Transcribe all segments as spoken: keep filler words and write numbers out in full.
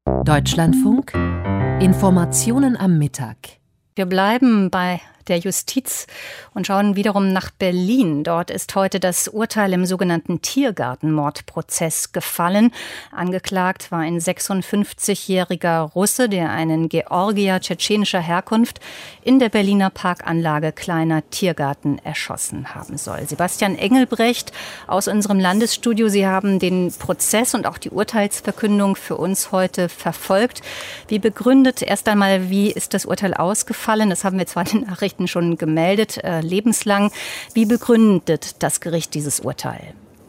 Deutschlandfunk Informationen am Mittag. Wir bleiben bei der Justiz und schauen wiederum nach Berlin. Dort ist heute das Urteil im sogenannten Tiergartenmordprozess gefallen. Angeklagt war ein sechsundfünfzigjähriger Russe, der einen Georgier tschetschenischer Herkunft in der Berliner Parkanlage Kleiner Tiergarten erschossen haben soll. Sebastian Engelbrecht aus unserem Landesstudio, Sie haben den Prozess und auch die Urteilsverkündung für uns heute verfolgt. Wie begründet erst einmal, wie ist das Urteil ausgefallen? Das haben wir zwar in den Nachrichten schon gemeldet, äh, lebenslang. Wie begründet das Gericht dieses Urteil?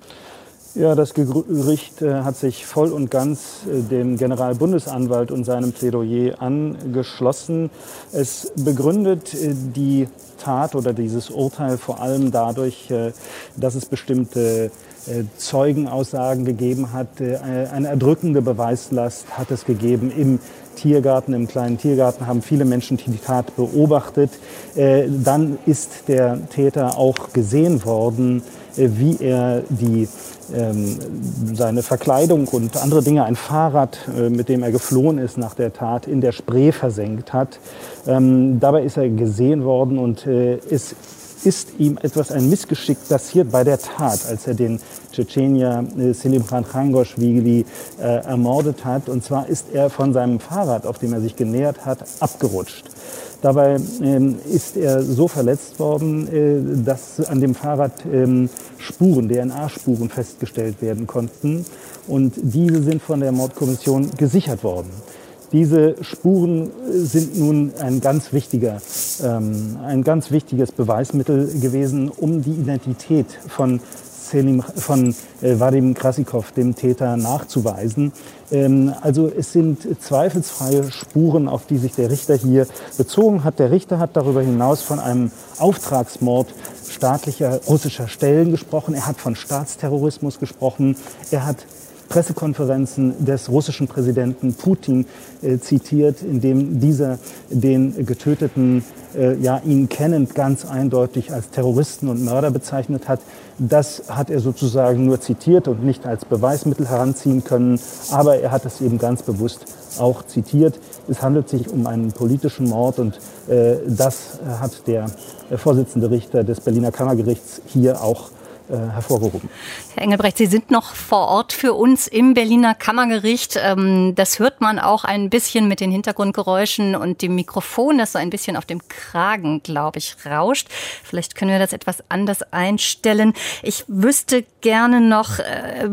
Ja, das Gericht äh, hat sich voll und ganz äh, dem Generalbundesanwalt und seinem Plädoyer angeschlossen. Es begründet äh, die Tat oder dieses Urteil vor allem dadurch, äh, dass es bestimmte äh, Zeugenaussagen gegeben hat. Äh, eine erdrückende Beweislast hat es gegeben im Tiergarten, im kleinen Tiergarten haben viele Menschen die Tat beobachtet. Äh, dann ist der Täter auch gesehen worden, äh, wie er die, ähm, seine Verkleidung und andere Dinge, ein Fahrrad, äh, mit dem er geflohen ist nach der Tat, in der Spree versenkt hat. Ähm, dabei ist er gesehen worden und äh, es ist ihm etwas ein Missgeschick passiert bei der Tat, als er den Tschetschenier äh, Selimkhan Khangoshvili äh, ermordet hat. Und zwar ist er von seinem Fahrrad, auf dem er sich genähert hat, abgerutscht. Dabei ähm, ist er so verletzt worden, äh, dass an dem Fahrrad ähm, Spuren, D N A-Spuren festgestellt werden konnten. Und diese sind von der Mordkommission gesichert worden. Diese Spuren sind nun ein ganz wichtiger, ähm, ein ganz wichtiges Beweismittel gewesen, um die Identität von Selim, von äh, Vadim Krasikov, dem Täter, nachzuweisen. Ähm, also es sind zweifelsfreie Spuren, auf die sich der Richter hier bezogen hat. Der Richter hat darüber hinaus von einem Auftragsmord staatlicher russischer Stellen gesprochen. Er hat von Staatsterrorismus gesprochen. Er hat Pressekonferenzen des russischen Präsidenten Putin äh, zitiert, in dem dieser den Getöteten, äh, ja ihn kennend, ganz eindeutig als Terroristen und Mörder bezeichnet hat. Das hat er sozusagen nur zitiert und nicht als Beweismittel heranziehen können, aber er hat es eben ganz bewusst auch zitiert. Es handelt sich um einen politischen Mord und äh, das hat der äh, Vorsitzende Richter des Berliner Kammergerichts hier auch hervorgehoben. Herr Engelbrecht, Sie sind noch vor Ort für uns im Berliner Kammergericht. Das hört man auch ein bisschen mit den Hintergrundgeräuschen und dem Mikrofon, das so ein bisschen auf dem Kragen, glaube ich, rauscht. Vielleicht können wir das etwas anders einstellen. Ich wüsste gerne noch,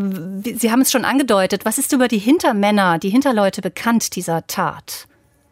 Sie haben es schon angedeutet, was ist über die Hintermänner, die Hinterleute bekannt dieser Tat?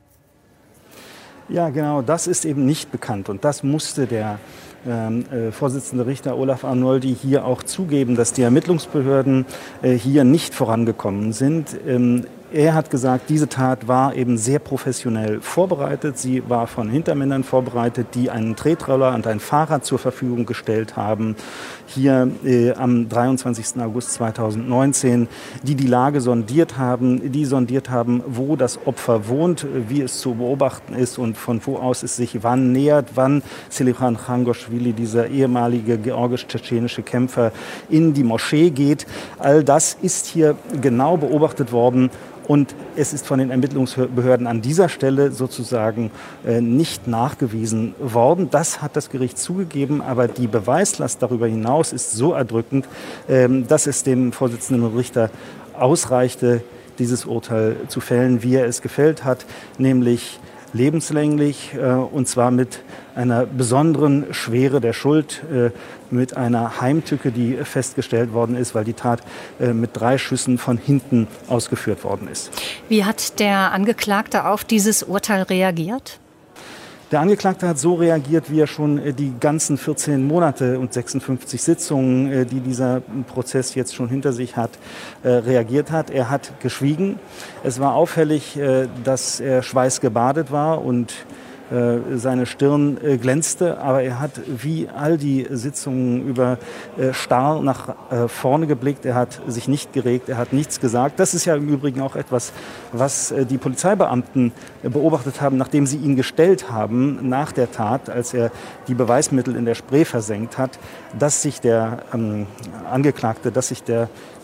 Ja, genau, das ist eben nicht bekannt und das musste der Ähm, äh, Vorsitzende Richter Olaf Arnoldi hier auch zugeben, dass die Ermittlungsbehörden äh, hier nicht vorangekommen sind. Ähm, Er hat gesagt, diese Tat war eben sehr professionell vorbereitet. Sie war von Hintermännern vorbereitet, die einen Tretroller und ein Fahrrad zur Verfügung gestellt haben. Hier äh, am dreiundzwanzigsten August zweitausendneunzehn, die die Lage sondiert haben, die sondiert haben, wo das Opfer wohnt, wie es zu beobachten ist und von wo aus es sich wann nähert, wann Selimkhan Khangoshvili, dieser ehemalige georgisch-tschetschenische Kämpfer, in die Moschee geht. All das ist hier genau beobachtet worden. Und es ist von den Ermittlungsbehörden an dieser Stelle sozusagen äh, nicht nachgewiesen worden. Das hat das Gericht zugegeben, aber die Beweislast darüber hinaus ist so erdrückend, äh, dass es dem Vorsitzenden Richter ausreichte, dieses Urteil zu fällen, wie er es gefällt hat, nämlich lebenslänglich, äh, und zwar mit einer besonderen Schwere der Schuld, äh, mit einer Heimtücke, die festgestellt worden ist, weil die Tat äh, mit drei Schüssen von hinten ausgeführt worden ist. Wie hat der Angeklagte auf dieses Urteil reagiert? Der Angeklagte hat so reagiert, wie er schon die ganzen vierzehn Monate und sechsundfünfzig Sitzungen, die dieser Prozess jetzt schon hinter sich hat, reagiert hat. Er hat geschwiegen. Es war auffällig, dass er schweißgebadet war und seine Stirn glänzte, aber er hat wie all die Sitzungen über starr nach vorne geblickt. Er hat sich nicht geregt, er hat nichts gesagt. Das ist ja im Übrigen auch etwas, was die Polizeibeamten beobachtet haben, nachdem sie ihn gestellt haben nach der Tat, als er die Beweismittel in der Spree versenkt hat, dass sich der ähm, Angeklagte, dass sich der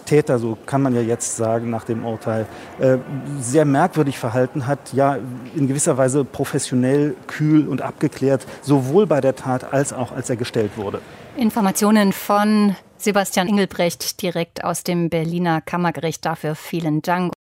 Täter, so kann man ja jetzt sagen nach dem Urteil, äh, sehr merkwürdig verhalten hat, ja in gewisser Weise professionell, kühl und abgeklärt, sowohl bei der Tat als auch als er gestellt wurde. Informationen von Sebastian Engelbrecht direkt aus dem Berliner Kammergericht. Dafür vielen Dank.